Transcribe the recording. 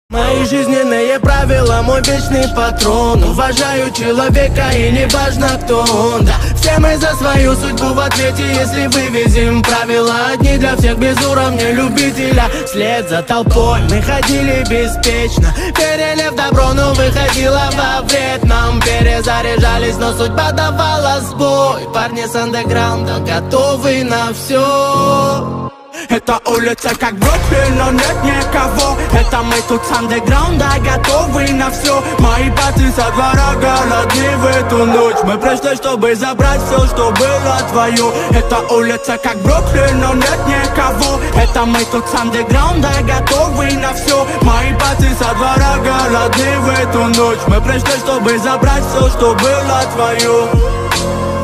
Мои жизненные правила, мой вечный патрон. Уважаю человека и не важно кто он, да. Все мы за свою судьбу в ответе, если вывезем правила одни для всех без уровня любителя. Вслед за толпой мы ходили беспечно, верили в добро, но выходило во вред. Нам перезаряжались, но судьба давала сбой. Парни с андеграунда готовы на все. Это улица как Бруклин, но нет никого. Это мы тут с андеграунда, готовы на все. Мои баты со двора голодны в эту ночь. Мы пришли, чтобы забрать все, что было твое. Это улица как Бруклин, но нет никого. Это мы тут с андеграунда, готовы на все. Мои баты со двора голодны в эту ночь. Мы пришли, чтобы забрать все, что было твое.